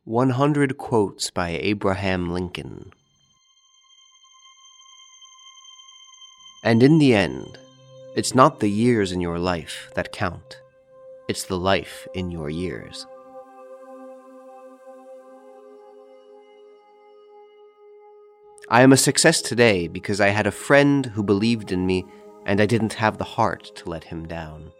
100 Quotes by Abraham Lincoln. And in the end, it's not the years in your life that count. It's the life in your years. I am a success today because I had a friend who believed in me and I didn't have the heart to let him down.